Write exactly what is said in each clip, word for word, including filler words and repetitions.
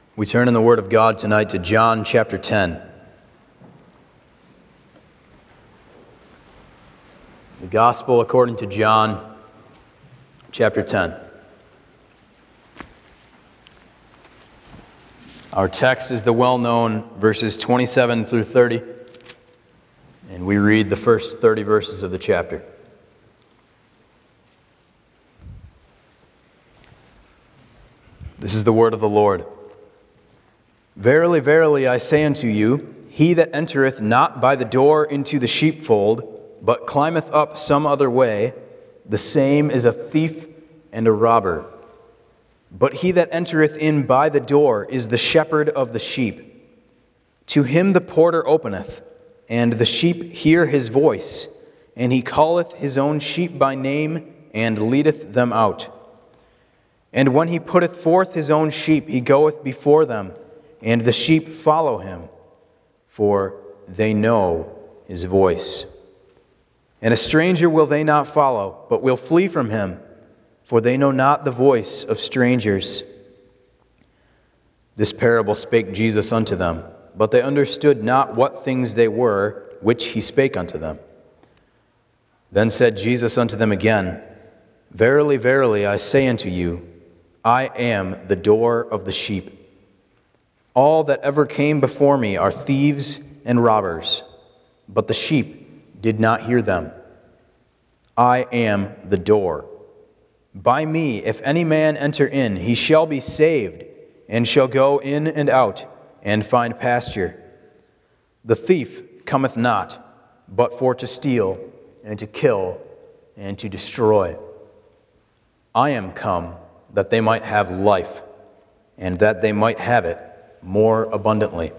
We turn in the Word of God tonight to John chapter ten. The Gospel according to John chapter ten. Our text is the well-known verses twenty-seven through thirty, and we read the first thirty verses of the chapter. This is the word of the Lord. Verily, verily, I say unto you, he that entereth not by the door into the sheepfold, but climbeth up some other way, the same is a thief and a robber. But he that entereth in by the door is the shepherd of the sheep. To him the porter openeth, and the sheep hear his voice, and he calleth his own sheep by name, and leadeth them out. And when he putteth forth his own sheep, he goeth before them, and the sheep follow him, for they know his voice. And a stranger will they not follow, but will flee from him, for they know not the voice of strangers. This parable spake Jesus unto them, but they understood not what things they were which he spake unto them. Then said Jesus unto them again, Verily, verily, I say unto you, I am the door of the sheep. All that ever came before me are thieves and robbers, but the sheep did not hear them. I am the door. By me, if any man enter in, he shall be saved, and shall go in and out, and find pasture. The thief cometh not, but for to steal, and to kill, and to destroy. I am come, that they might have life, and that they might have it more abundantly.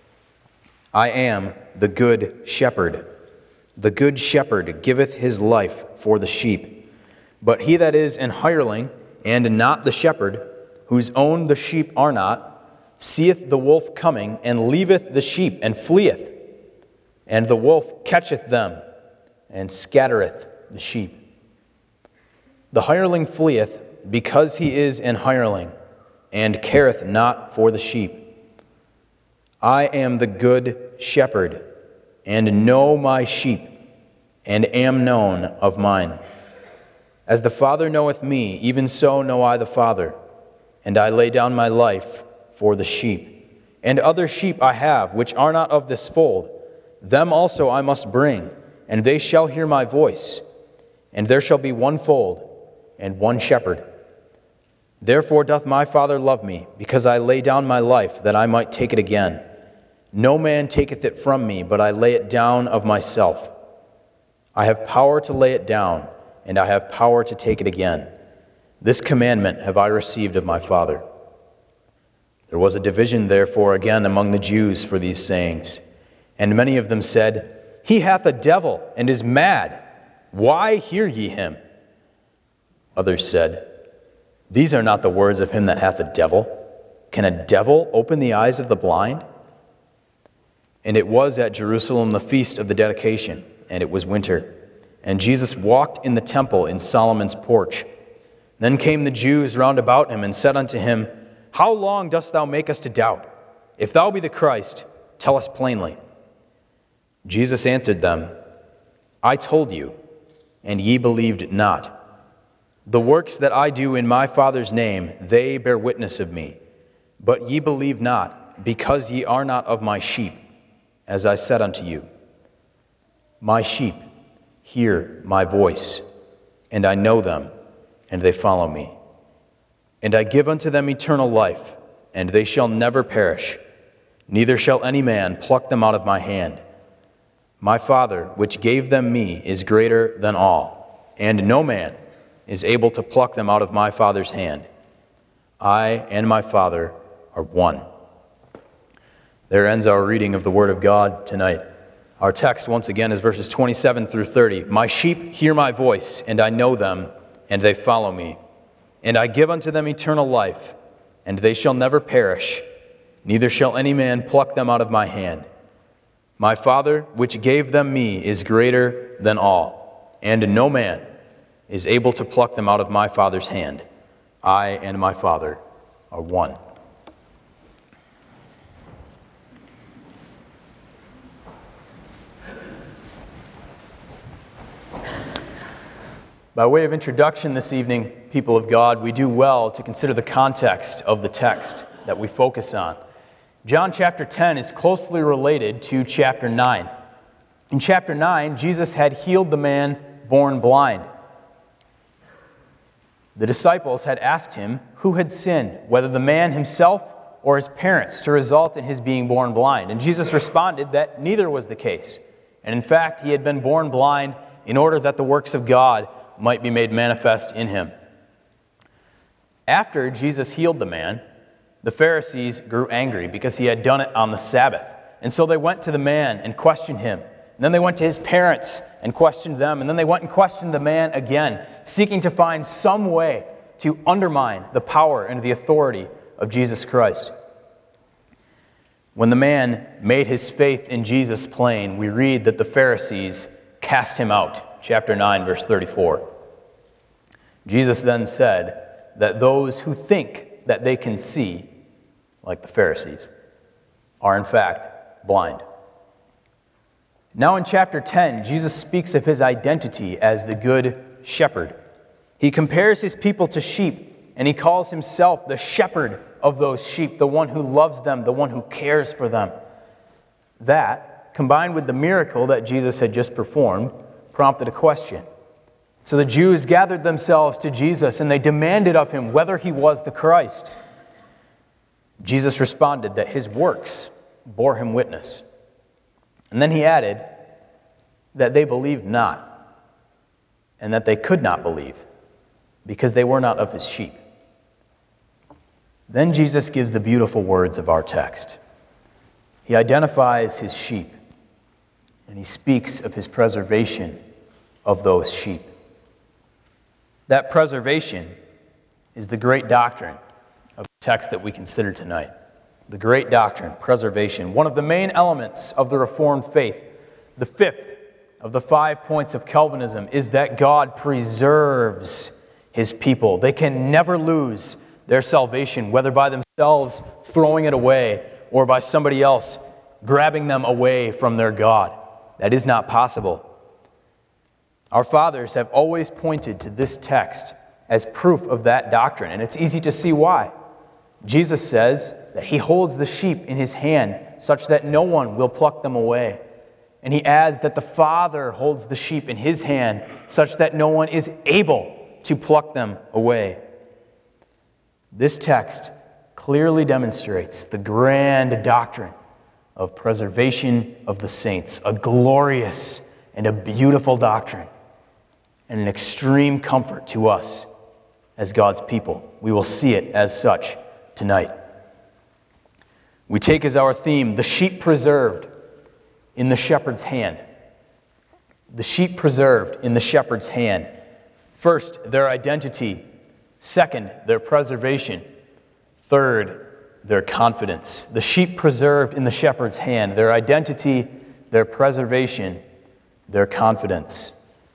I am the good shepherd. The good shepherd giveth his life for the sheep. But he that is an hireling, and not the shepherd, whose own the sheep are not, seeth the wolf coming, and leaveth the sheep, and fleeth. And the wolf catcheth them, and scattereth the sheep. The hireling fleeth, because he is an hireling, and careth not for the sheep. I am the good shepherd, and know my sheep, and am known of mine. As the Father knoweth me, even so know I the Father, and I lay down my life for the sheep. And other sheep I have, which are not of this fold, them also I must bring, and they shall hear my voice, and there shall be one fold, and one shepherd. Therefore doth my Father love me, because I lay down my life, that I might take it again. No man taketh it from me, but I lay it down of myself. I have power to lay it down, and I have power to take it again. This commandment have I received of my Father. There was a division therefore again among the Jews for these sayings. And many of them said, He hath a devil, and is mad. Why hear ye him? Others said, These are not the words of him that hath a devil. Can a devil open the eyes of the blind? And it was at Jerusalem the feast of the dedication, and it was winter. And Jesus walked in the temple in Solomon's porch. Then came the Jews round about him, and said unto him, How long dost thou make us to doubt? If thou be the Christ, tell us plainly. Jesus answered them, I told you, and ye believed not. The works that I do in my Father's name, they bear witness of me. But ye believe not, because ye are not of my sheep, as I said unto you. My sheep hear my voice, and I know them, and they follow me. And I give unto them eternal life, and they shall never perish, neither shall any man pluck them out of my hand. My Father, which gave them me, is greater than all, and no man is able to pluck them out of my Father's hand. I and my Father are one. There ends our reading of the Word of God tonight. Our text, once again, is verses twenty-seven through thirty. My sheep hear my voice, and I know them, and they follow me. And I give unto them eternal life, and they shall never perish, neither shall any man pluck them out of my hand. My Father, which gave them me, is greater than all, and no man is able to pluck them out of my Father's hand. I and my Father are one. By way of introduction this evening, people of God, we do well to consider the context of the text that we focus on. John chapter ten is closely related to chapter nine. In chapter nine, Jesus had healed the man born blind. The disciples had asked him who had sinned, whether the man himself or his parents, to result in his being born blind. And Jesus responded that neither was the case. And in fact, he had been born blind in order that the works of God might be made manifest in him. After Jesus healed the man, the Pharisees grew angry because he had done it on the Sabbath. And so they went to the man and questioned him. And then they went to his parents and questioned them. And then they went and questioned the man again, seeking to find some way to undermine the power and the authority of Jesus Christ. When the man made his faith in Jesus plain, we read that the Pharisees cast him out. Chapter nine, verse thirty-four. Jesus then said that those who think that they can see, like the Pharisees, are in fact blind. Now in chapter ten, Jesus speaks of his identity as the good shepherd. He compares his people to sheep, and he calls himself the shepherd of those sheep, the one who loves them, the one who cares for them. That, combined with the miracle that Jesus had just performed, prompted a question. So the Jews gathered themselves to Jesus, and they demanded of him whether he was the Christ. Jesus responded that his works bore him witness. And then he added that they believed not, and that they could not believe, because they were not of his sheep. Then Jesus gives the beautiful words of our text. He identifies his sheep, and he speaks of his preservation of those sheep. That preservation is the great doctrine of the text that we consider tonight. The great doctrine, preservation, one of the main elements of the Reformed faith. The fifth of the five points of Calvinism is that God preserves his people. They can never lose their salvation, whether by themselves throwing it away or by somebody else grabbing them away from their God. That is not possible. Our fathers have always pointed to this text as proof of that doctrine, and it's easy to see why. Jesus says that he holds the sheep in his hand such that no one will pluck them away. And he adds that the Father holds the sheep in his hand such that no one is able to pluck them away. This text clearly demonstrates the grand doctrine of preservation of the saints, a glorious and a beautiful doctrine, and an extreme comfort to us as God's people. We will see it as such tonight. We take as our theme the sheep preserved in the shepherd's hand. The sheep preserved in the shepherd's hand. First, their identity. Second, their preservation. Third, their confidence. The sheep preserved in the shepherd's hand. Their identity, their preservation, their confidence.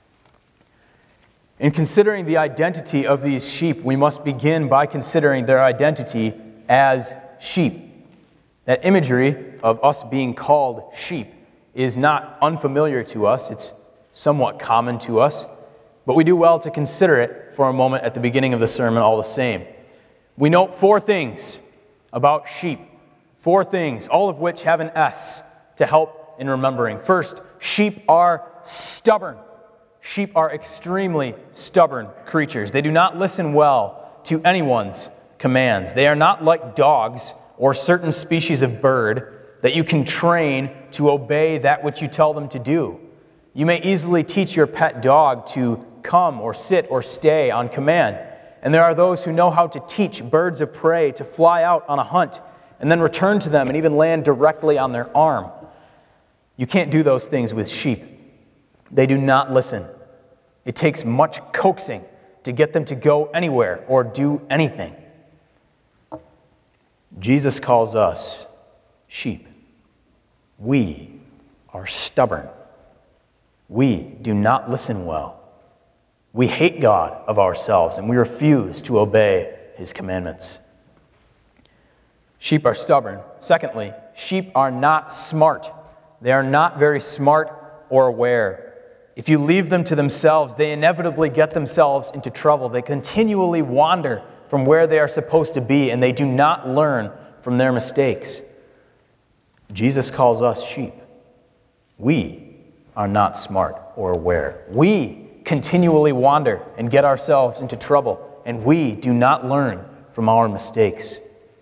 In considering the identity of these sheep, we must begin by considering their identity as sheep. That imagery of us being called sheep is not unfamiliar to us. It's somewhat common to us, but we do well to consider it for a moment at the beginning of the sermon all the same. We note four things about sheep, four things, all of which have an S to help in remembering. First, sheep are stubborn. Sheep are extremely stubborn creatures. They do not listen well to anyone's commands. They are not like dogs or certain species of bird that you can train to obey that which you tell them to do. You may easily teach your pet dog to come or sit or stay on command. And there are those who know how to teach birds of prey to fly out on a hunt and then return to them and even land directly on their arm. You can't do those things with sheep. They do not listen. It takes much coaxing to get them to go anywhere or do anything. Jesus calls us sheep. We are stubborn. We do not listen well. We hate God of ourselves, and we refuse to obey his commandments. Sheep are stubborn. Secondly, sheep are not smart. They are not very smart or aware. If you leave them to themselves, they inevitably get themselves into trouble. They continually wander from where they are supposed to be, and they do not learn from their mistakes. Jesus calls us sheep. We are not smart or aware. We continually wander and get ourselves into trouble, and we do not learn from our mistakes.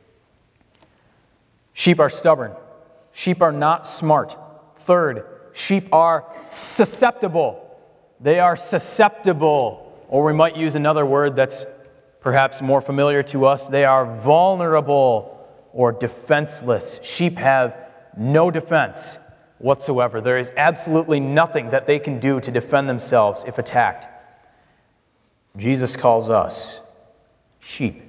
Sheep are stubborn. Sheep are not smart. Third, sheep are susceptible. They are susceptible, or we might use another word that's perhaps more familiar to us. They are vulnerable or defenseless. Sheep have no defense whatsoever. There is absolutely nothing that they can do to defend themselves if attacked. Jesus calls us sheep.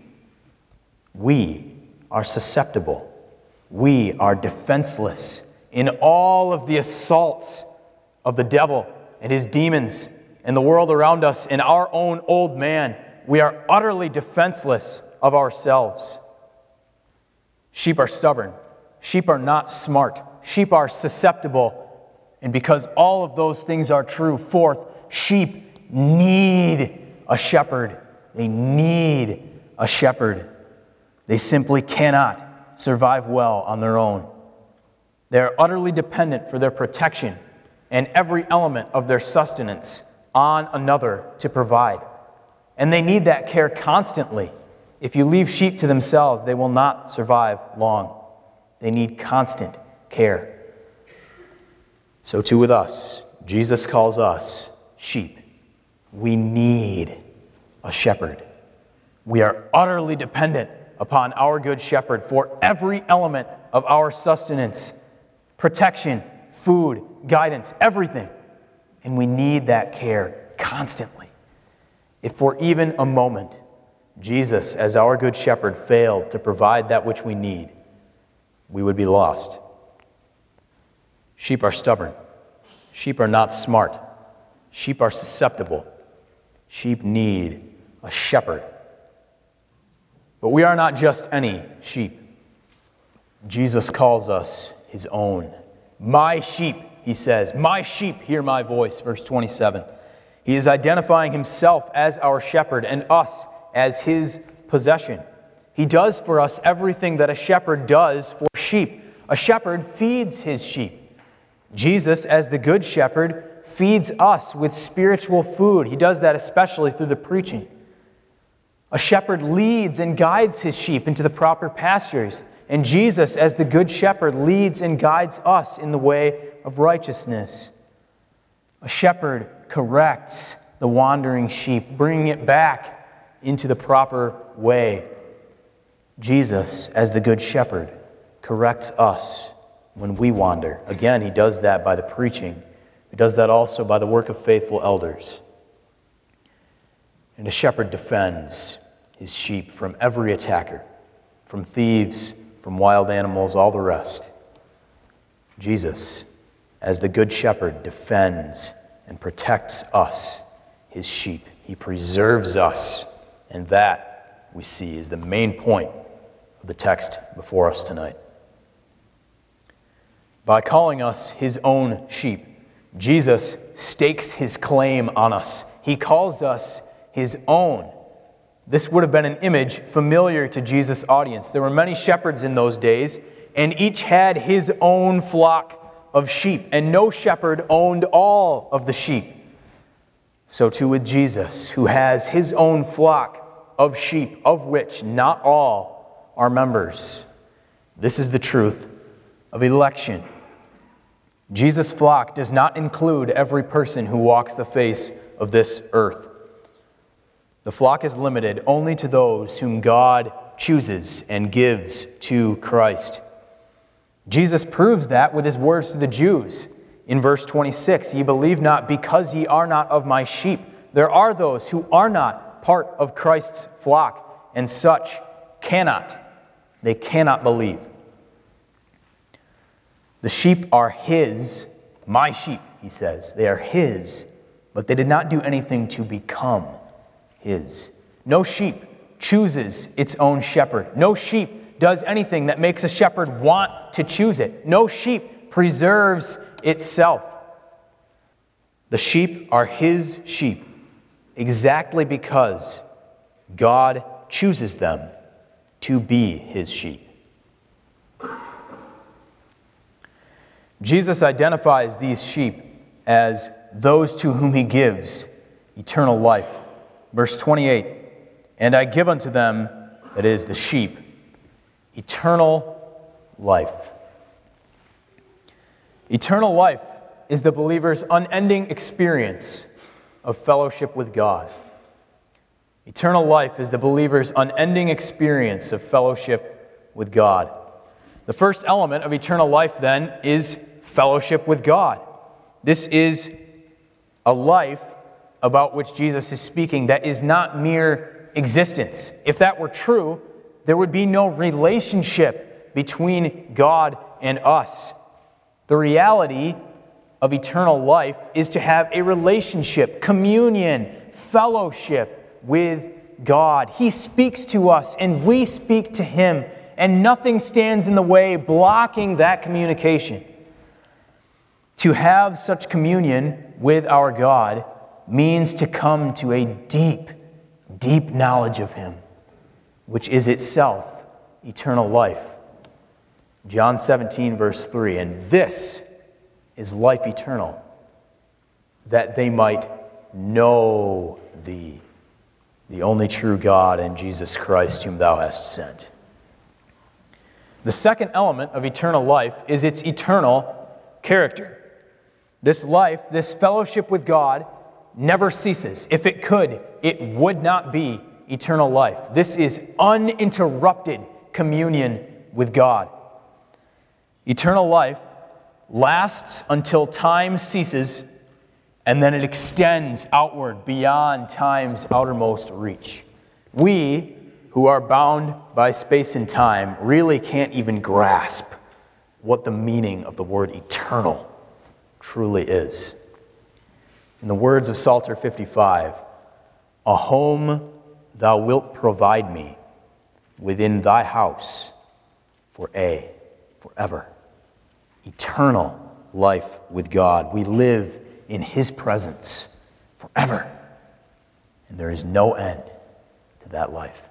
We are susceptible. We are defenseless in all of the assaults of the devil and his demons and the world around us and our own old man. We are utterly defenseless of ourselves. Sheep are stubborn. Sheep are not smart. Sheep are susceptible. And because all of those things are true, fourth, sheep need a shepherd. They need a shepherd. They simply cannot survive well on their own. They are utterly dependent for their protection and every element of their sustenance on another to provide. And they need that care constantly. If you leave sheep to themselves, they will not survive long. They need constant care. So too with us. Jesus calls us sheep. We need a shepherd. We are utterly dependent upon our good shepherd for every element of our sustenance, protection, food, guidance, everything. And we need that care constantly. If for even a moment Jesus, as our good shepherd, failed to provide that which we need, we would be lost. Sheep are stubborn. Sheep are not smart. Sheep are susceptible. Sheep need a shepherd. But we are not just any sheep. Jesus calls us his own. My sheep, he says. My sheep hear my voice, verse twenty-seven. He is identifying himself as our shepherd and us as his possession. He does for us everything that a shepherd does for sheep. A shepherd feeds his sheep. Jesus, as the good shepherd, feeds us with spiritual food. He does that especially through the preaching. A shepherd leads and guides his sheep into the proper pastures. And Jesus, as the good shepherd, leads and guides us in the way of righteousness. A shepherd corrects the wandering sheep, bringing it back into the proper way. Jesus, as the good shepherd, corrects us when we wander. Again, he does that by the preaching. He does that also by the work of faithful elders. And a shepherd defends his sheep from every attacker, from thieves, from wild animals, all the rest. Jesus, as the good shepherd, defends and protects us, his sheep. He preserves us. And that, we see, is the main point of the text before us tonight. By calling us his own sheep, Jesus stakes his claim on us. He calls us his own. This would have been an image familiar to Jesus' audience. There were many shepherds in those days, and each had his own flock of sheep, and no shepherd owned all of the sheep. So too with Jesus, who has his own flock of sheep, of which not all are members. This is the truth of election. Jesus' flock does not include every person who walks the face of this earth. The flock is limited only to those whom God chooses and gives to Christ. Jesus proves that with his words to the Jews. In verse twenty-six, ye believe not because ye are not of my sheep. There are those who are not part of Christ's flock, and such cannot. They cannot believe. The sheep are his, my sheep, he says. They are his, but they did not do anything to become his. No sheep chooses its own shepherd. No sheep does anything that makes a shepherd want to choose it. No sheep preserves itself. The sheep are his sheep exactly because God chooses them to be his sheep. Jesus identifies these sheep as those to whom he gives eternal life. Verse twenty-eight, and I give unto them, that is, the sheep, eternal life. Eternal life is the believer's unending experience of fellowship with God. Eternal life is the believer's unending experience of fellowship with God. The first element of eternal life, then, is fellowship with God. This is a life about which Jesus is speaking that is not mere existence. If that were true, there would be no relationship between God and us. The reality of eternal life is to have a relationship, communion, fellowship with God. He speaks to us and we speak to him, and nothing stands in the way blocking that communication. To have such communion with our God means to come to a deep, deep knowledge of him, which is itself eternal life. John seventeen, verse three, and this is life eternal, that they might know thee, the only true God, and Jesus Christ, whom thou hast sent. The second element of eternal life is its eternal character. This life, this fellowship with God, never ceases. If it could, it would not be eternal life. This is uninterrupted communion with God. Eternal life lasts until time ceases, and then it extends outward beyond time's outermost reach. We, who are bound by space and time, really can't even grasp what the meaning of the word eternal truly is. In the words of Psalter fifty-five, a home thou wilt provide me within thy house for a, forever. Eternal life with God. We live in his presence forever. And there is no end to that life.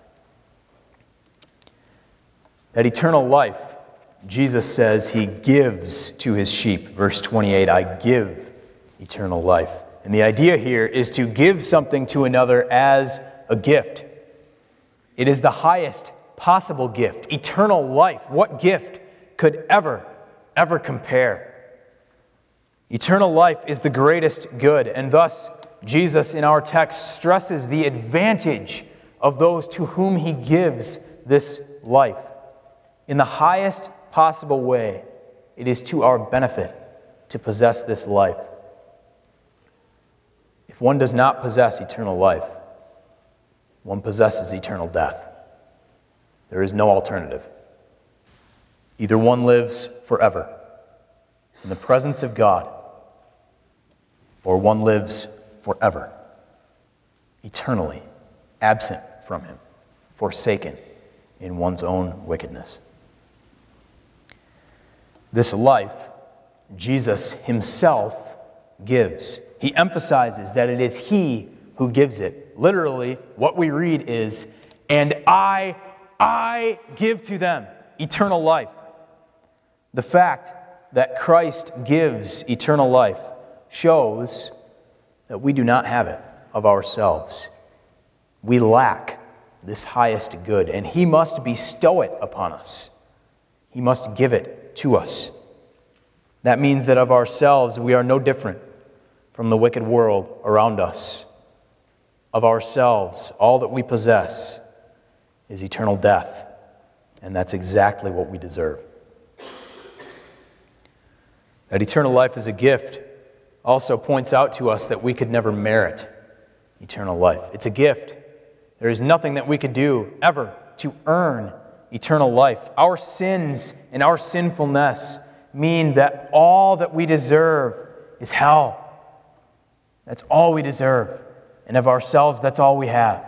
That eternal life, Jesus says he gives to his sheep. Verse twenty-eight, I give eternal life. And the idea here is to give something to another as a gift. It is the highest possible gift, eternal life. What gift could ever, ever compare? Eternal life is the greatest good, and thus Jesus in our text stresses the advantage of those to whom he gives this life. In the highest possible way, it is to our benefit to possess this life. If one does not possess eternal life, one possesses eternal death. There is no alternative. Either one lives forever in the presence of God, or one lives forever, eternally, absent from him, forsaken in one's own wickedness. This life, Jesus himself gives. He emphasizes that it is he who gives it. Literally, what we read is, and I, I give to them eternal life. The fact that Christ gives eternal life shows that we do not have it of ourselves. We lack this highest good, and he must bestow it upon us. He must give it to us. That means that of ourselves we are no different from the wicked world around us. Of ourselves, all that we possess is eternal death, and that's exactly what we deserve. That eternal life is a gift also points out to us that we could never merit eternal life. It's a gift. There is nothing that we could do ever to earn eternal life. Our sins and our sinfulness mean that all that we deserve is hell. That's all we deserve. And of ourselves, that's all we have.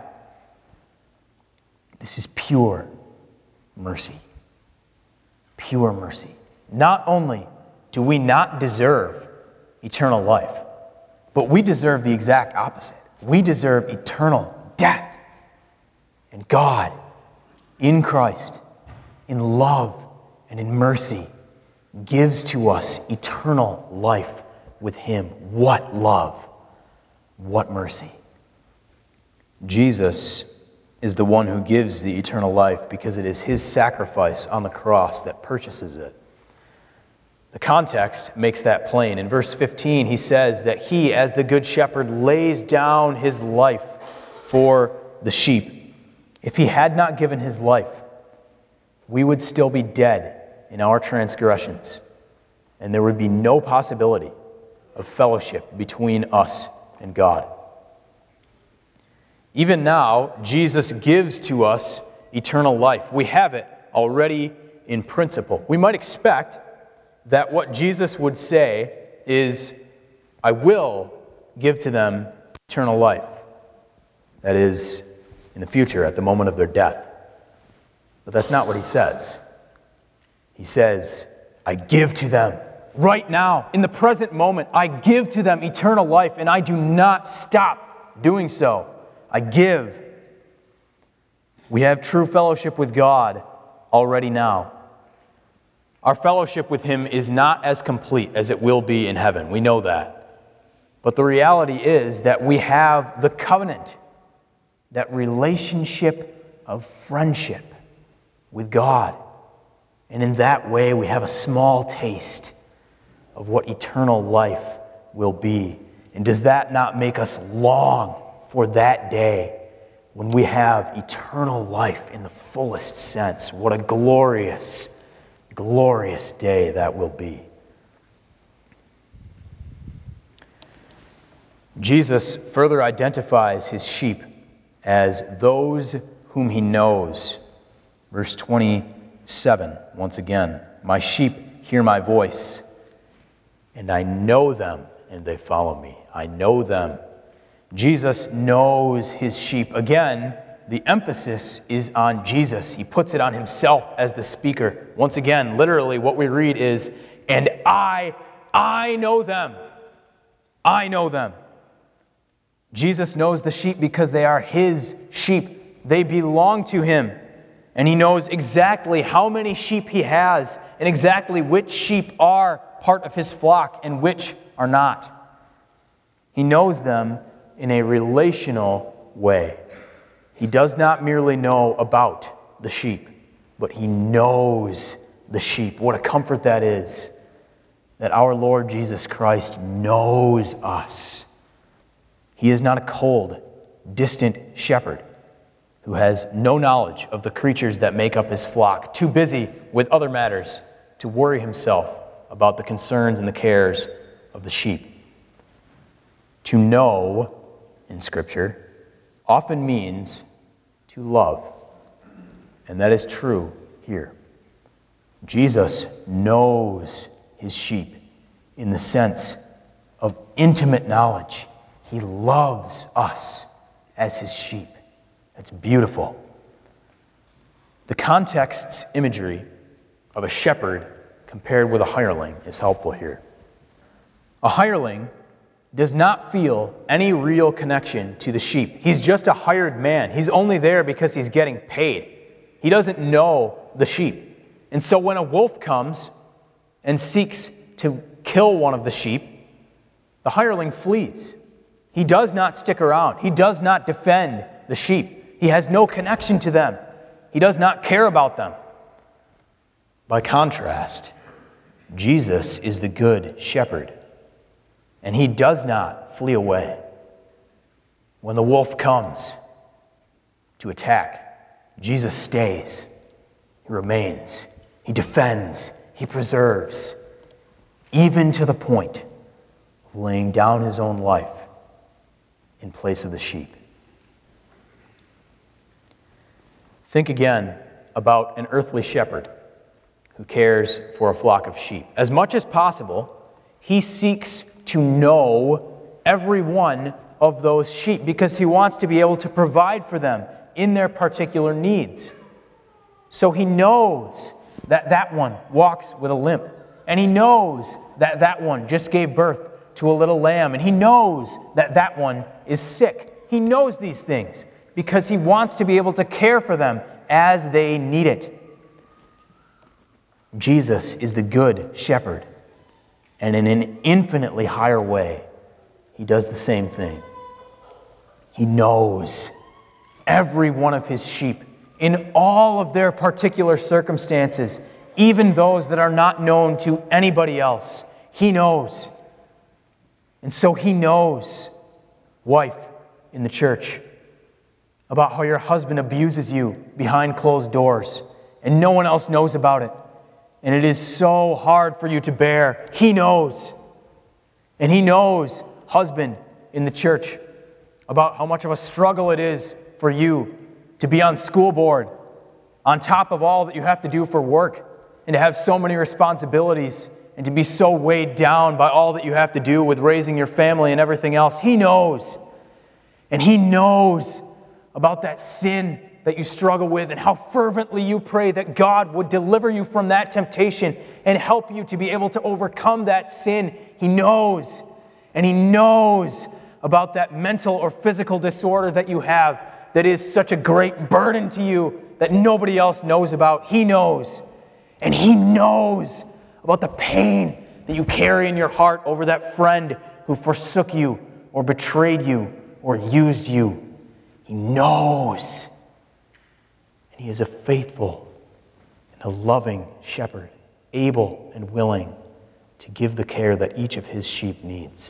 This is pure mercy. Pure mercy. Not only do we not deserve eternal life, But we deserve the exact opposite. We deserve eternal death. And God, in Christ, in love and in mercy, gives to us eternal life with Him. What love! What mercy! Jesus is the one who gives the eternal life because it is His sacrifice on the cross that purchases it. The context makes that plain. In verse fifteen, he says that He, as the Good Shepherd, lays down His life for the sheep. If He had not given His life, we would still be dead in our transgressions, and there would be no possibility of fellowship between us and God. Even now, Jesus gives to us eternal life. We have it already in principle. We might expect that what Jesus would say is, I will give to them eternal life. That is, in the future, at the moment of their death. But that's not what He says. He says, I give to them right now, in the present moment, I give to them eternal life, and I do not stop doing so. I give. We have true fellowship with God already now. Our fellowship with Him is not as complete as it will be in heaven. We know that. But the reality is that we have the covenant, that relationship of friendship with God. And in that way, we have a small taste of what eternal life will be. And does that not make us long for that day when we have eternal life in the fullest sense? What a glorious, glorious day that will be. Jesus further identifies His sheep as those whom He knows. Verse twenty-seven, once again, my sheep hear my voice, and I know them, and they follow me. I know them. Jesus knows His sheep. Again, the emphasis is on Jesus. He puts it on Himself as the speaker. Once again, literally what we read is, and I, I know them. I know them. Jesus knows the sheep because they are His sheep. They belong to Him. And He knows exactly how many sheep He has and exactly which sheep are part of His flock and which are not. He knows them in a relational way. He does not merely know about the sheep, but He knows the sheep. What a comfort that is, that our Lord Jesus Christ knows us. He is not a cold, distant shepherd who has no knowledge of the creatures that make up His flock, too busy with other matters to worry Himself about the concerns and the cares of the sheep. To know, in Scripture, often means to love. And that is true here. Jesus knows His sheep in the sense of intimate knowledge. He loves us as His sheep. That's beautiful. The context's imagery of a shepherd compared with a hireling is helpful here. A hireling does not feel any real connection to the sheep. He's just a hired man. He's only there because he's getting paid. He doesn't know the sheep. And so when a wolf comes and seeks to kill one of the sheep, the hireling flees. He does not stick around. He does not defend the sheep. He has no connection to them. He does not care about them. By contrast, Jesus is the good shepherd, and He does not flee away. When the wolf comes to attack, Jesus stays. He remains. He defends. He preserves, even to the point of laying down His own life in place of the sheep. Think again about an earthly shepherd who cares for a flock of sheep. As much as possible, he seeks to know every one of those sheep because he wants to be able to provide for them in their particular needs. So he knows that that one walks with a limp, and he knows that that one just gave birth to a little lamb, and he knows that that one is sick. He knows these things because he wants to be able to care for them as they need it. Jesus is the good shepherd, and in an infinitely higher way, he does the same thing. He knows every one of his sheep in all of their particular circumstances, even those that are not known to anybody else. He knows. And so he knows, wife in the church, about how your husband abuses you behind closed doors and no one else knows about it. And it is so hard for you to bear. He knows. And he knows, husband in the church, about how much of a struggle it is for you to be on school board, on top of all that you have to do for work, and to have so many responsibilities, and to be so weighed down by all that you have to do with raising your family and everything else. He knows. And he knows about that sin that you struggle with and how fervently you pray that God would deliver you from that temptation and help you to be able to overcome that sin. He knows. And he knows about that mental or physical disorder that you have that is such a great burden to you that nobody else knows about. He knows. And he knows about the pain that you carry in your heart over that friend who forsook you or betrayed you or used you. He knows. And he is a faithful and a loving shepherd, able and willing to give the care that each of his sheep needs.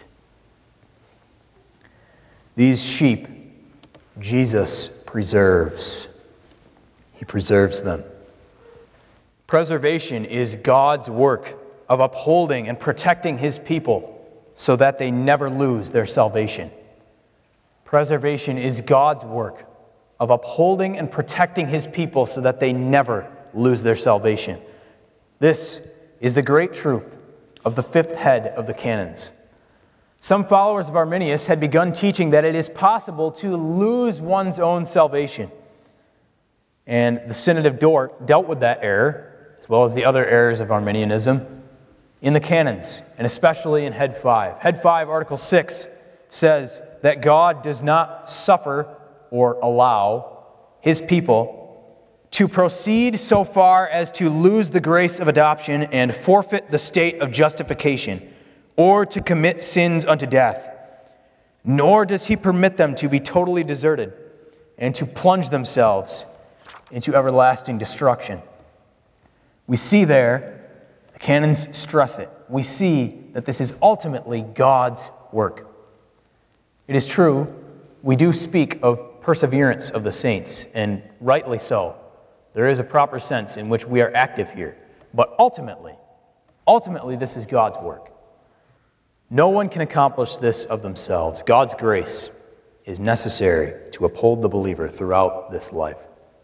These sheep, Jesus preserves. He preserves them. Preservation is God's work of upholding and protecting his people so that they never lose their salvation. Preservation is God's work of upholding and protecting his people so that they never lose their salvation. This is the great truth of the fifth head of the canons. Some followers of Arminius had begun teaching that it is possible to lose one's own salvation. And the Synod of Dort dealt with that error, as well as the other errors of Arminianism, in the canons, and especially in Head five. Head five, Article six, says that God does not suffer or allow his people to proceed so far as to lose the grace of adoption and forfeit the state of justification, or to commit sins unto death. Nor does he permit them to be totally deserted and to plunge themselves into everlasting destruction. We see there, the canons stress it, we see that this is ultimately God's work. It is true, we do speak of perseverance of the saints, and rightly so. There is a proper sense in which we are active here. But ultimately, ultimately this is God's work. No one can accomplish this of themselves. God's grace is necessary to uphold the believer throughout this life.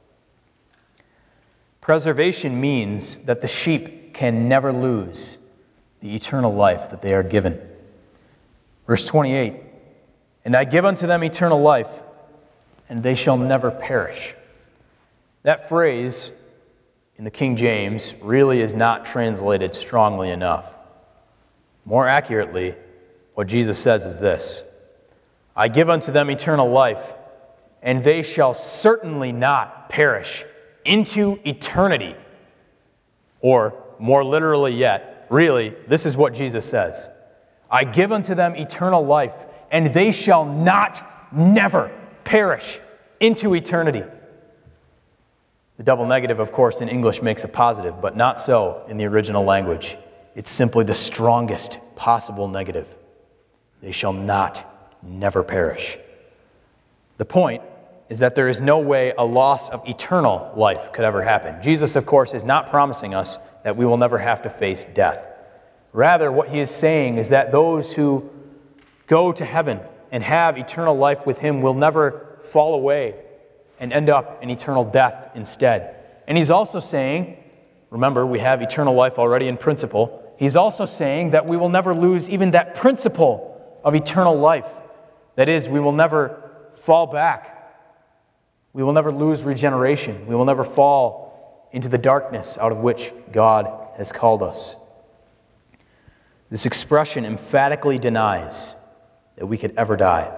Preservation means that the sheep can never lose the eternal life that they are given. Verse twenty-eight, "And I give unto them eternal life, and they shall never perish." That phrase in the King James really is not translated strongly enough. More accurately, what Jesus says is this: "I give unto them eternal life, and they shall certainly not perish into eternity." Or, more literally yet, really, this is what Jesus says: "I give unto them eternal life, and they shall not, never perish into eternity." The double negative, of course, in English makes a positive, but not so in the original language. It's simply the strongest possible negative. They shall not, never perish. The point is that there is no way a loss of eternal life could ever happen. Jesus, of course, is not promising us that we will never have to face death. Rather, what he is saying is that those who go to heaven and have eternal life with him will never fall away and end up in eternal death instead. And he's also saying, remember, we have eternal life already in principle. He's also saying that we will never lose even that principle of eternal life. That is, we will never fall back. We will never lose regeneration. We will never fall into the darkness out of which God has called us. This expression emphatically denies that we could ever die.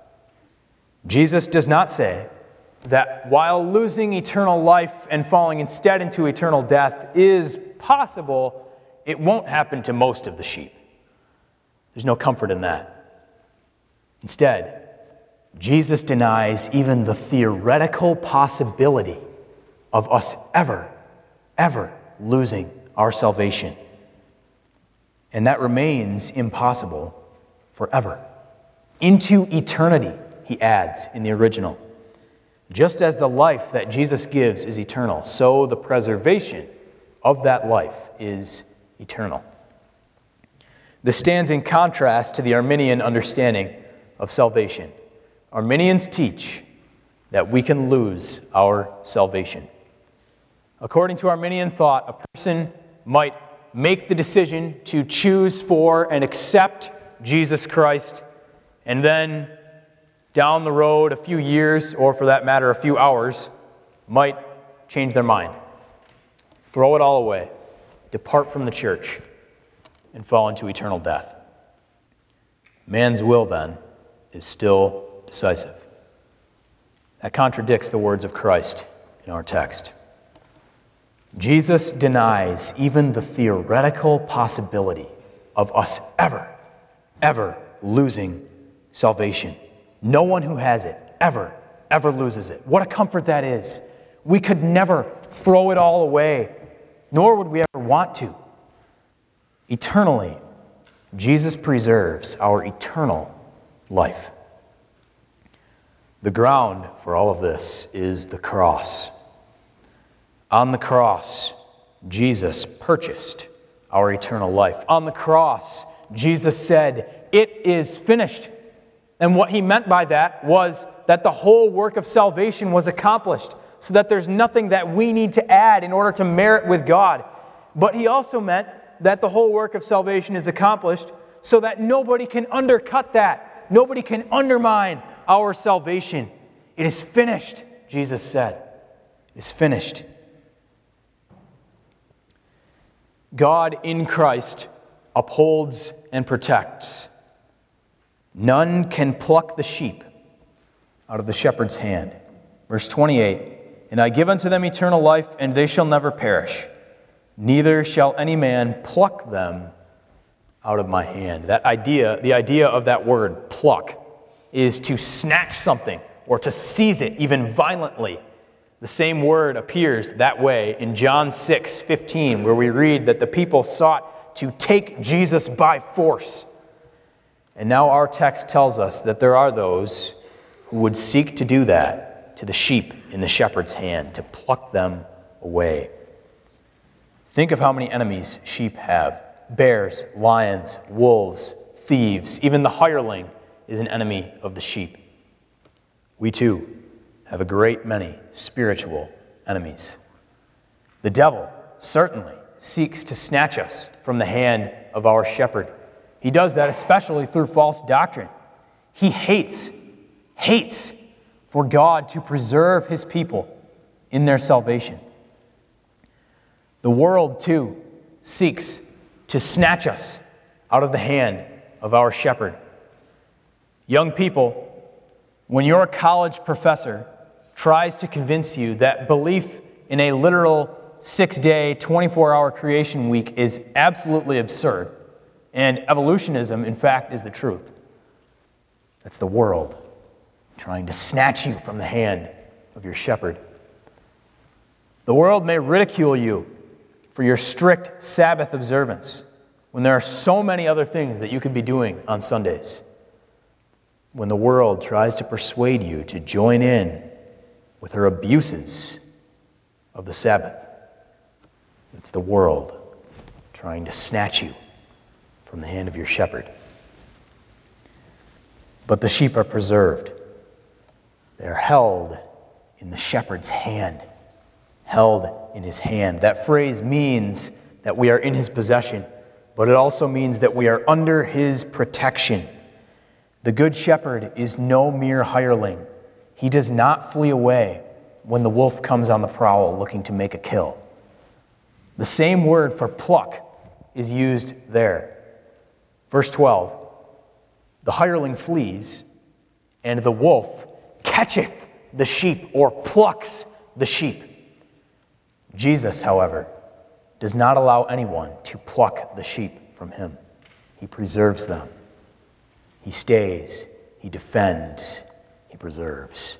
Jesus does not say that while losing eternal life and falling instead into eternal death is possible, it won't happen to most of the sheep. There's no comfort in that. Instead, Jesus denies even the theoretical possibility of us ever, ever losing our salvation. And that remains impossible forever. Into eternity, he adds in the original. Just as the life that Jesus gives is eternal, so the preservation of that life is eternal. This stands in contrast to the Arminian understanding of salvation. Arminians teach that we can lose our salvation. According to Arminian thought, a person might make the decision to choose for and accept Jesus Christ, and then down the road, a few years, or for that matter, a few hours, might change their mind, throw it all away, depart from the church, and fall into eternal death. Man's will, then, is still decisive. That contradicts the words of Christ in our text. Jesus denies even the theoretical possibility of us ever, ever losing salvation. No one who has it ever, ever loses it. What a comfort that is. We could never throw it all away, nor would we ever want to. Eternally, Jesus preserves our eternal life. The ground for all of this is the cross. On the cross, Jesus purchased our eternal life. On the cross, Jesus said, "It is finished." And what he meant by that was that the whole work of salvation was accomplished, so that there's nothing that we need to add in order to merit with God. But he also meant that the whole work of salvation is accomplished so that nobody can undercut that. Nobody can undermine our salvation. It is finished, Jesus said. It is finished. God in Christ upholds and protects. None can pluck the sheep out of the shepherd's hand. Verse twenty-eight, "And I give unto them eternal life, and they shall never perish. Neither shall any man pluck them out of my hand." That idea, the idea of that word, pluck, is to snatch something or to seize it even violently. The same word appears that way in John six fifteen, where we read that the people sought to take Jesus by force. And now our text tells us that there are those who would seek to do that to the sheep in the shepherd's hand, to pluck them away. Think of how many enemies sheep have. Bears, lions, wolves, thieves. Even the hireling is an enemy of the sheep. We too have a great many spiritual enemies. The devil certainly seeks to snatch us from the hand of our shepherd. He does that especially through false doctrine. He hates, hates for God to preserve his people in their salvation. The world, too, seeks to snatch us out of the hand of our shepherd. Young people, when your college professor tries to convince you that belief in a literal six-day, twenty-four hour creation week is absolutely absurd, and evolutionism, in fact, is the truth, that's the world trying to snatch you from the hand of your shepherd. The world may ridicule you for your strict Sabbath observance when there are so many other things that you could be doing on Sundays. When the world tries to persuade you to join in with her abuses of the Sabbath, it's the world trying to snatch you from the hand of your shepherd. But the sheep are preserved. They're held in the shepherd's hand. Held in his hand. That phrase means that we are in his possession, but it also means that we are under his protection. The good shepherd is no mere hireling. He does not flee away when the wolf comes on the prowl looking to make a kill. The same word for pluck is used there. Verse twelve, the hireling flees, and the wolf catcheth the sheep, or plucks the sheep. Jesus, however, does not allow anyone to pluck the sheep from him. He preserves them. He stays, he defends, he preserves.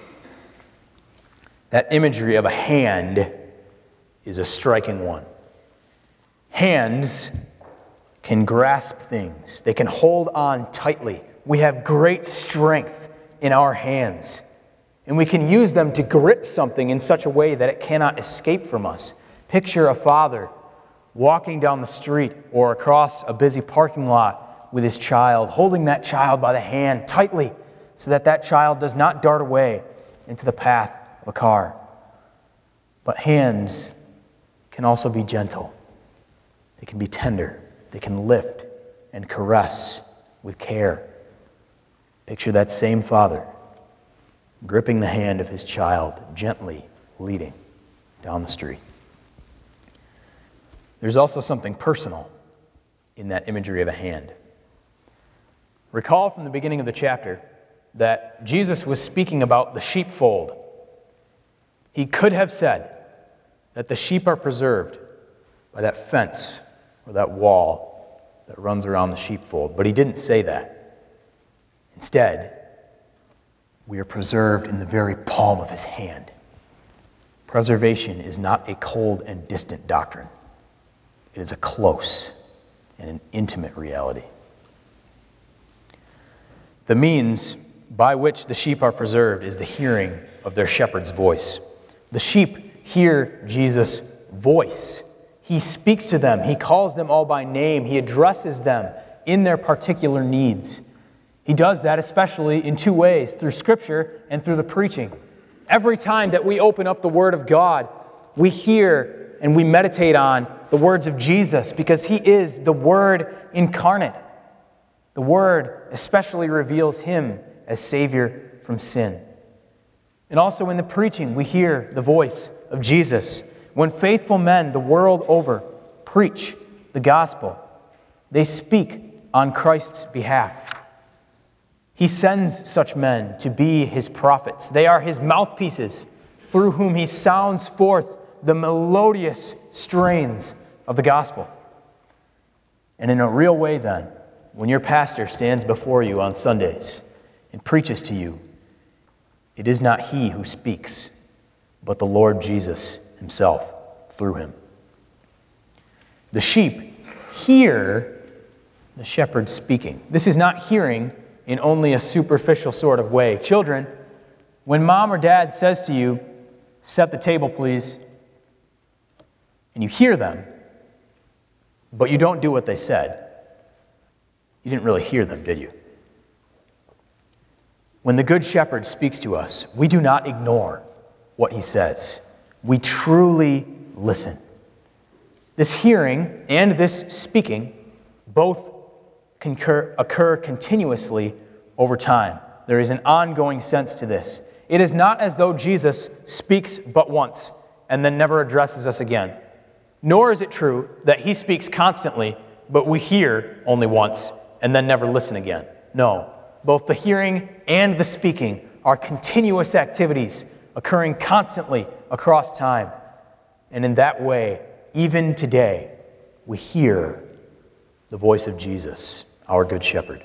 That imagery of a hand is a striking one. Hands can grasp things. They can hold on tightly. We have great strength in our hands, and we can use them to grip something in such a way that it cannot escape from us. Picture a father walking down the street or across a busy parking lot with his child, holding that child by the hand tightly so that that child does not dart away into the path of a car. But hands can also be gentle. They can be tender. They can lift and caress with care. Picture that same father gripping the hand of his child, gently leading down the street. There's also something personal in that imagery of a hand. Recall from the beginning of the chapter that Jesus was speaking about the sheepfold. He could have said that the sheep are preserved by that fence or that wall that runs around the sheepfold, but he didn't say that. Instead, we are preserved in the very palm of his hand. Preservation is not a cold and distant doctrine. It is a close and an intimate reality. The means by which the sheep are preserved is the hearing of their shepherd's voice. The sheep hear Jesus' voice. He speaks to them. He calls them all by name. He addresses them in their particular needs. He does that especially in two ways, through Scripture and through the preaching. Every time that we open up the Word of God, we hear and we meditate on the words of Jesus because He is the Word incarnate. The Word especially reveals Him as Savior from sin. And also in the preaching, we hear the voice of Jesus. When faithful men the world over preach the gospel, they speak on Christ's behalf. He sends such men to be His prophets. They are His mouthpieces through whom He sounds forth the melodious strains of the gospel. And in a real way then, when your pastor stands before you on Sundays and preaches to you, it is not he who speaks, but the Lord Jesus Himself through him. The sheep hear the shepherd speaking. This is not hearing in only a superficial sort of way. Children, when mom or dad says to you, "Set the table, please," and you hear them, but you don't do what they said, you didn't really hear them, did you? When the Good Shepherd speaks to us, we do not ignore what He says. We truly listen. This hearing and this speaking both concur, occur continuously over time. There is an ongoing sense to this. It is not as though Jesus speaks but once and then never addresses us again. Nor is it true that He speaks constantly, but we hear only once and then never listen again. No, both the hearing and the speaking are continuous activities occurring constantly across time. And in that way, even today, we hear the voice of Jesus, our Good Shepherd.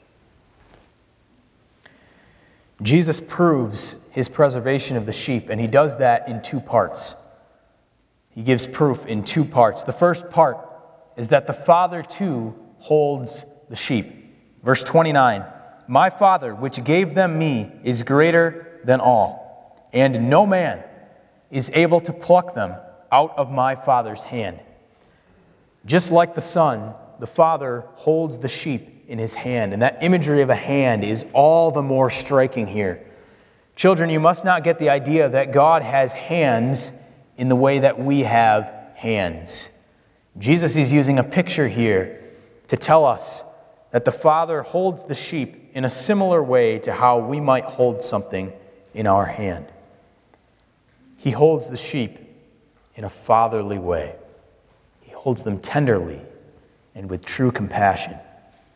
Jesus proves His preservation of the sheep, and He does that in two parts. He gives proof in two parts. The first part is that the Father too holds the sheep. Verse twenty-nine, "My Father, which gave them me, is greater than all, and no man is able to pluck them out of my Father's hand." Just like the Son, the Father holds the sheep in His hand, and that imagery of a hand is all the more striking here. Children, you must not get the idea that God has hands in the way that we have hands. Jesus is using a picture here to tell us that the Father holds the sheep in a similar way to how we might hold something in our hand. He holds the sheep in a fatherly way. He holds them tenderly and with true compassion.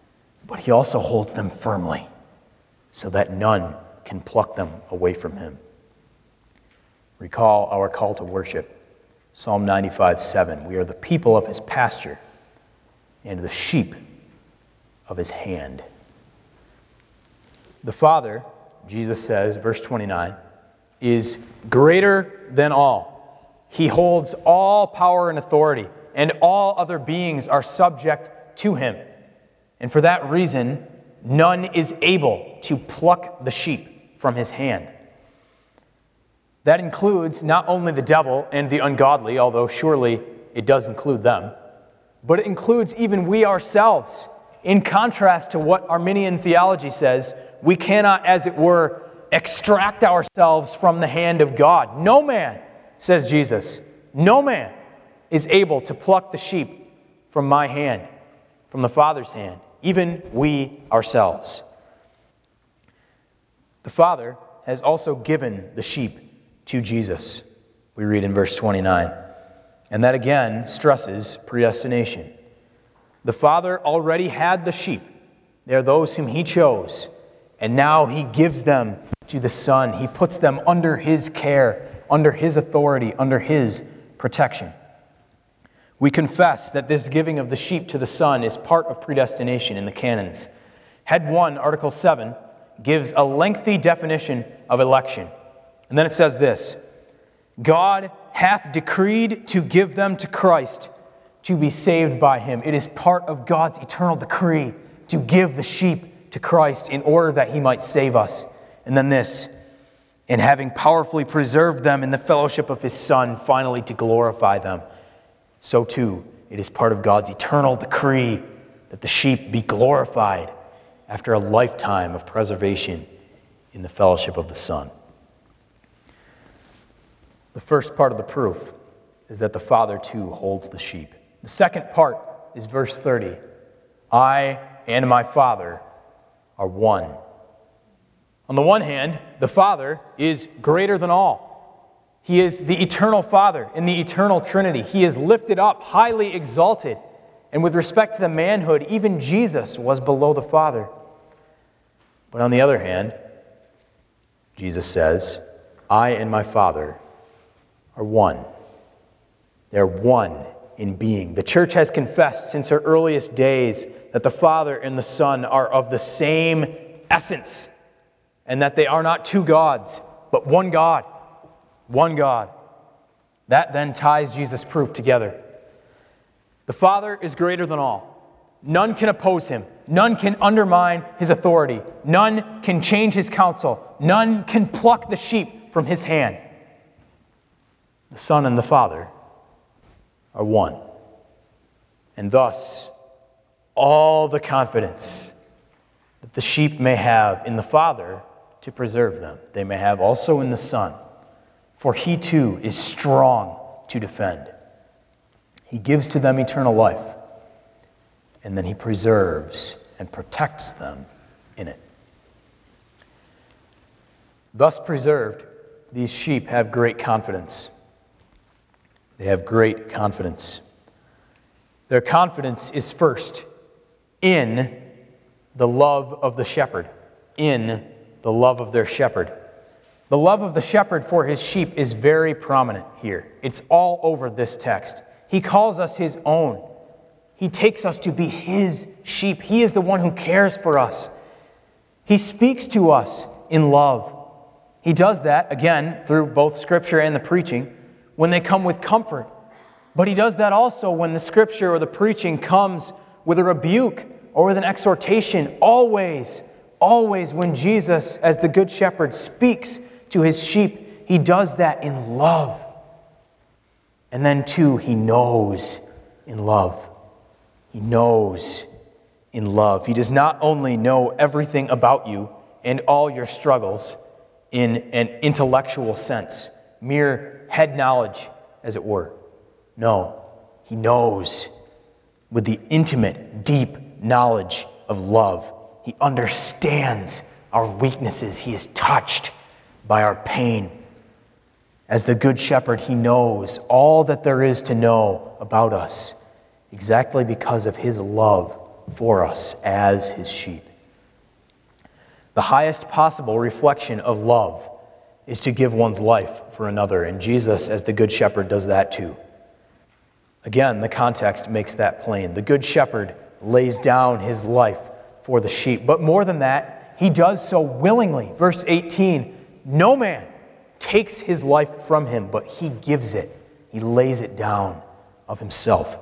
but he also holds them firmly so that none can pluck them away from him. Recall our call to worship. Psalm ninety-five, seven. We are the people of his pasture and the sheep of his hand. The Father, Jesus says, verse twenty-nine, is greater than all. He holds all power and authority, and all other beings are subject to him. And for that reason, none is able to pluck the sheep from his hand. That includes not only the devil and the ungodly, although surely it does include them, but it includes even we ourselves. In contrast to what Arminian theology says, we cannot, as it were, extract ourselves from the hand of God. No man, says Jesus, no man is able to pluck the sheep from my hand, from the Father's hand, even we ourselves. The Father has also given the sheep to Jesus, we read in verse twenty-nine. And that again stresses predestination. The Father already had the sheep. They are those whom he chose. And now he gives them to the Son. He puts them under his care, under his authority, under his protection. We confess that this giving of the sheep to the Son is part of predestination in the canons. Head one, Article seven, gives a lengthy definition of election. And then it says this: God hath decreed to give them to Christ to be saved by him. It is part of God's eternal decree to give the sheep to Christ in order that he might save us. And then this: and having powerfully preserved them in the fellowship of his Son, finally to glorify them. So too, it is part of God's eternal decree that the sheep be glorified after a lifetime of preservation in the fellowship of the Son. The first part of the proof is that the Father too holds the sheep. The second part is verse thirty. I and my Father are one. On the one hand, the Father is greater than all. He is the eternal Father in the eternal Trinity. He is lifted up, highly exalted. And with respect to the manhood, even Jesus was below the Father. But on the other hand, Jesus says, I and my Father are one. They're one in being. The church has confessed since her earliest days that the Father and the Son are of the same essence, and that they are not two gods, but one God. One God. That then ties Jesus' proof together. The Father is greater than all. None can oppose him. None can undermine his authority. None can change his counsel. None can pluck the sheep from his hand. The Son and the Father are one. And thus, all the confidence that the sheep may have in the Father to preserve them, they may have also in the Son. For he too is strong to defend. He gives to them eternal life, and then he preserves and protects them in it. Thus preserved, these sheep have great confidence. They have great confidence. Their confidence is first in the love of the shepherd, in the love of their shepherd. The love of the shepherd for his sheep is very prominent here. It's all over this text. He calls us his own. He takes us to be his sheep. He is the one who cares for us. He speaks to us in love. He does that, again, through both Scripture and the preaching, when they come with comfort. But he does that also when the Scripture or the preaching comes with a rebuke or with an exhortation. Always, always when Jesus, as the Good Shepherd, speaks to his sheep, he does that in love. And then, too, he knows in love. He knows in love. He does not only know everything about you and all your struggles in an intellectual sense, mere head knowledge, as it were. No, he knows with the intimate, deep knowledge of love. He understands our weaknesses. He is touched by our pain. As the Good Shepherd, he knows all that there is to know about us, exactly because of his love for us as his sheep. The highest possible reflection of love is to give one's life for another, and Jesus, as the Good Shepherd, does that too. Again, the context makes that plain. The Good Shepherd lays down his life for the sheep, but more than that, he does so willingly. Verse eighteen, no man takes his life from him, but he gives it. He lays it down of himself.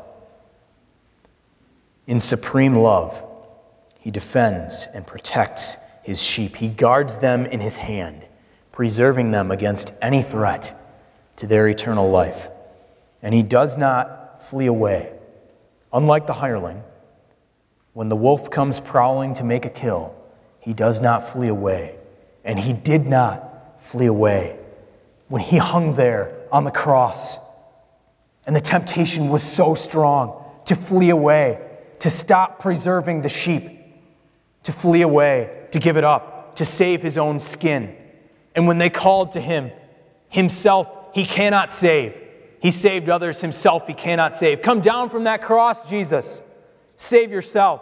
In supreme love, he defends and protects his sheep. He guards them in his hand, preserving them against any threat to their eternal life. And he does not flee away. Unlike the hireling, when the wolf comes prowling to make a kill, he does not flee away. And he did not flee away when he hung there on the cross. And the temptation was so strong to flee away, to stop preserving the sheep, to flee away, to give it up, to save his own skin. And when they called to him, himself he cannot save. He saved others, himself he cannot save. Come down from that cross, Jesus. Save yourself.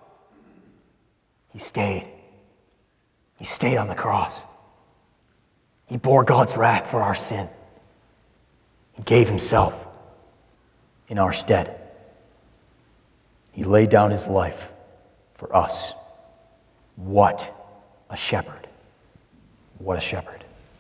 He stayed. He stayed on the cross. He bore God's wrath for our sin. He gave himself in our stead. He laid down his life for us. What a shepherd. What a shepherd.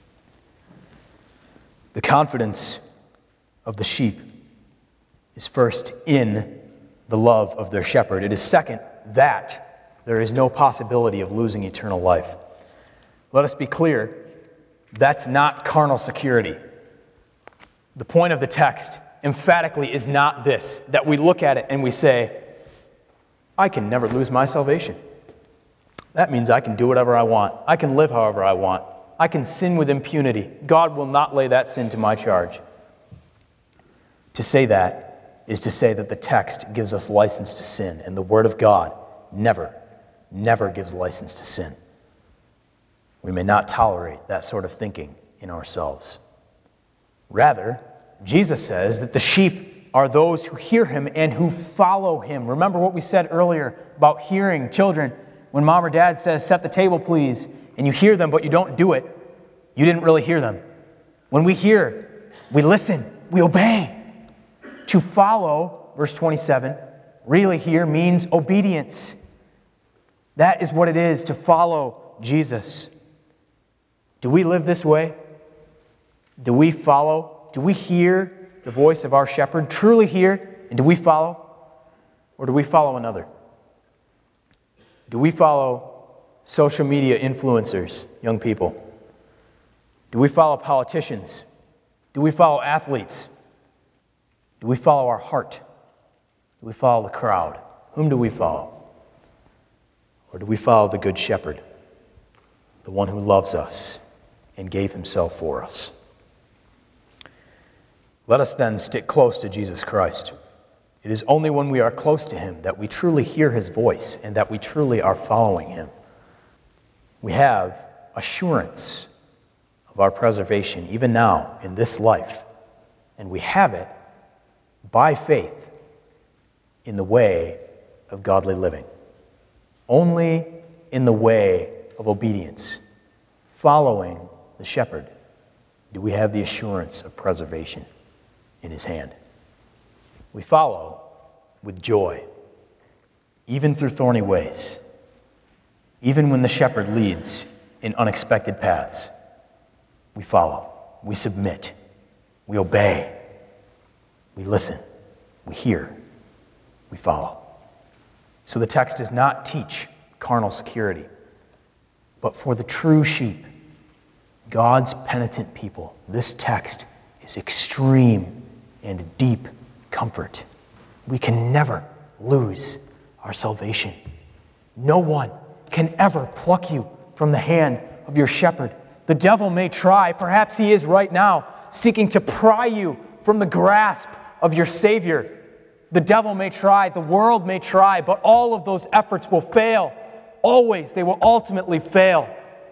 The confidence of the sheep is first in the love of their shepherd. It is second that there is no possibility of losing eternal life. Let us be clear, that's not carnal security. The point of the text emphatically is not this, that we look at it and we say, I can never lose my salvation. That means I can do whatever I want. I can live however I want. I can sin with impunity. God will not lay that sin to my charge. To say that is to say that the text gives us license to sin, and the Word of God never, never gives license to sin. We may not tolerate that sort of thinking in ourselves. Rather, Jesus says that the sheep are those who hear him and who follow him. Remember what we said earlier about hearing children. When mom or dad says, set the table, please, and you hear them, but you don't do it, you didn't really hear them. When we hear, we listen, we obey. To follow, verse twenty-seven, really here means obedience. That is what it is to follow Jesus. Do we live this way? Do we follow? Do we hear the voice of our shepherd? Truly hear? And do we follow? Or do we follow another? Do we follow social media influencers, young people? Do we follow politicians? Do we follow athletes? Do we follow our heart? Do we follow the crowd? Whom do we follow? Or do we follow the Good Shepherd, the one who loves us and gave himself for us? Let us then stick close to Jesus Christ. It is only when we are close to him that we truly hear his voice and that we truly are following him. We have assurance of our preservation even now in this life, and we have it by faith in the way of godly living. Only in the way of obedience, following the shepherd, do we have the assurance of preservation in his hand. We follow with joy, even through thorny ways, even when the shepherd leads in unexpected paths. We follow, we submit, we obey, we listen, we hear, we follow. So the text does not teach carnal security, but for the true sheep, God's penitent people, this text is extreme and deep comfort. We can never lose our salvation. No one can ever pluck you from the hand of your shepherd. The devil may try, perhaps he is right now, seeking to pry you from the grasp of your Savior. The devil may try, the world may try, but all of those efforts will fail. Always, they will ultimately fail.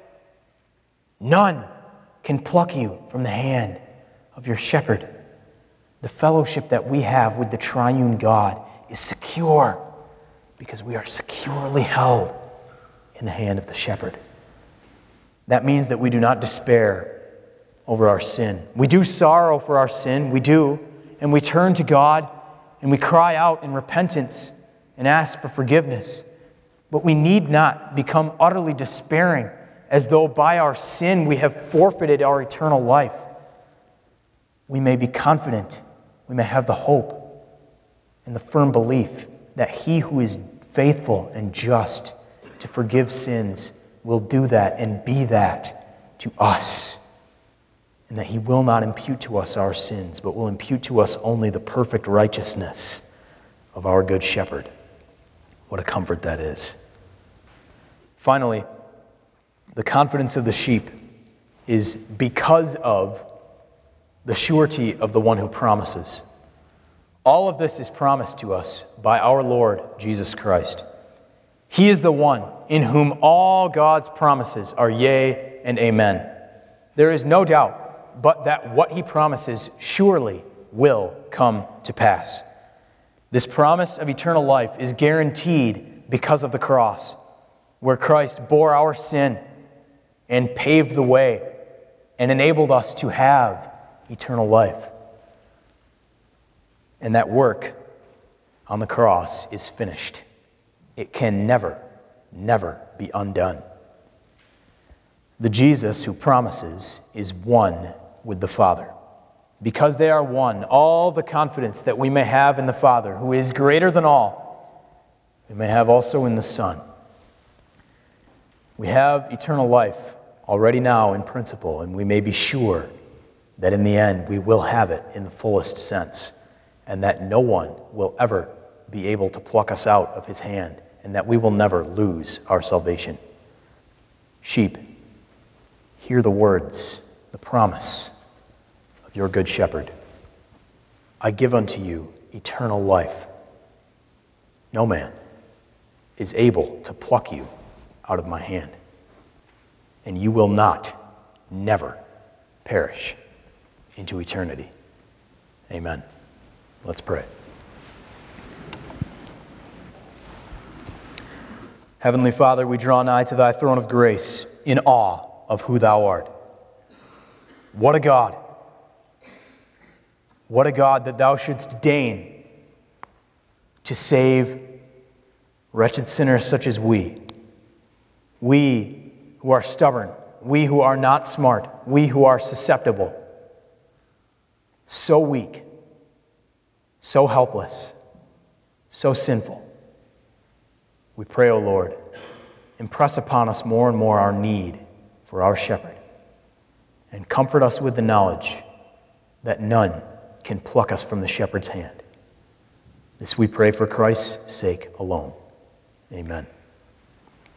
None can pluck you from the hand of your shepherd. The fellowship that we have with the triune God is secure Because we are securely held in the hand of the shepherd. That means that we do not despair over our sin. We do sorrow for our sin, we do, and we turn to God and we cry out in repentance and ask for forgiveness. But we need not become utterly despairing as though by our sin we have forfeited our eternal life. We may be confident, we may have the hope and the firm belief that He who is faithful and just to forgive sins will do that and be that to us. And that He will not impute to us our sins, but will impute to us only the perfect righteousness of our good shepherd. What a comfort that is. Finally, the confidence of the sheep is because of the surety of the one who promises. All of this is promised to us by our Lord Jesus Christ. He is the one in whom all God's promises are yea and amen. There is no doubt but that what He promises surely will come to pass. This promise of eternal life is guaranteed because of the cross, where Christ bore our sin and paved the way and enabled us to have eternal life. And that work on the cross is finished. It can never, never be undone. The Jesus who promises is one with the Father. Because they are one, all the confidence that we may have in the Father, who is greater than all, we may have also in the Son. We have eternal life already now in principle, and we may be sure that in the end we will have it in the fullest sense, and that no one will ever be able to pluck us out of His hand, and that we will never lose our salvation. Sheep, hear the words, the promise of your good shepherd. I give unto you eternal life. No man is able to pluck you out of my hand, and you will not, never perish into eternity. Amen. Let's pray. Heavenly Father, we draw nigh to Thy throne of grace in awe of who Thou art. What a God! What a God that Thou shouldst deign to save wretched sinners such as we. We who are stubborn, we who are not smart, we who are susceptible, so weak, so helpless, so sinful. We pray, O Lord, impress upon us more and more our need for our shepherd, and comfort us with the knowledge that none can pluck us from the shepherd's hand. This we pray for Christ's sake alone. Amen.